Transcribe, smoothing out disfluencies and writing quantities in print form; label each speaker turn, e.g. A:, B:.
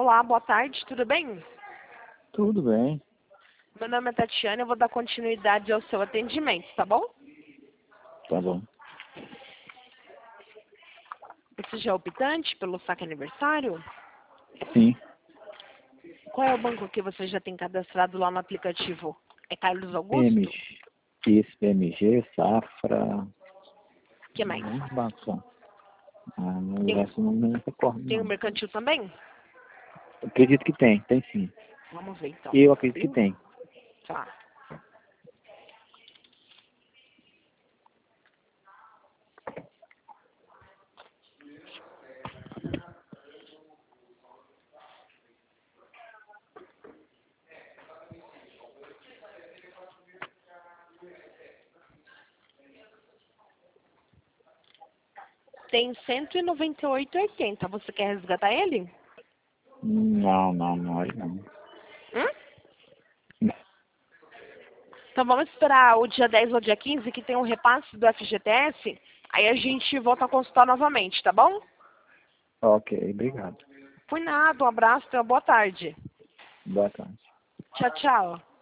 A: Olá, boa tarde, tudo bem?
B: Tudo bem.
A: Meu nome é Tatiana, eu vou dar continuidade ao seu atendimento, tá bom?
B: Tá bom.
A: Você já é optante pelo saque aniversário?
B: Sim.
A: Qual é o banco que você já tem cadastrado lá no aplicativo? É Carlos Augusto?
B: PMG. Isso, PMG, Safra.
A: O que mais?
B: Bacana. O
A: Tem,
B: resto não me recordo,
A: tem o
B: não.
A: mercantil também?
B: Acredito que tem sim.
A: Vamos ver então.
B: Eu acredito que tem.
A: Tá. Tem 198,80. Você quer resgatar ele?
B: Não, aí não.
A: Hum? Então vamos esperar o dia 10 ou dia 15, que tem um repasse do FGTS. Aí a gente volta a consultar novamente, tá bom?
B: Ok, obrigado.
A: Por nada, um abraço e uma boa tarde.
B: Boa tarde.
A: Tchau, tchau.